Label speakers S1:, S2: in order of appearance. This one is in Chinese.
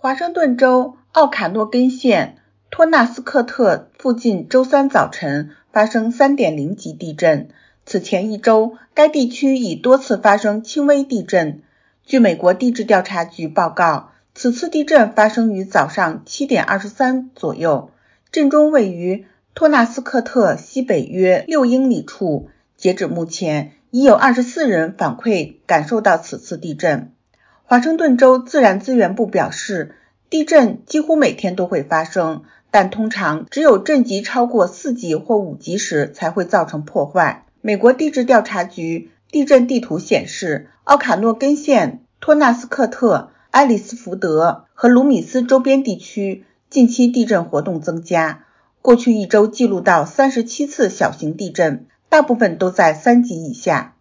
S1: 华盛顿州奥卡诺根县托纳斯克特附近周三早晨发生 3.0 级地震，此前一周该地区已多次发生轻微地震。据美国地质调查局报告，此次地震发生于早上7点23左右，震中位于托纳斯克特西北约6英里处。截止目前，已有24人反馈感受到此次地震。华盛顿州自然资源部表示，地震几乎每天都会发生，但通常只有震级超过4级或5级时才会造成破坏。美国地质调查局地震地图显示，奥卡诺根县、托纳斯克特、埃里斯福德和卢米斯周边地区近期地震活动增加，过去一周记录到37次小型地震，大部分都在3级以下。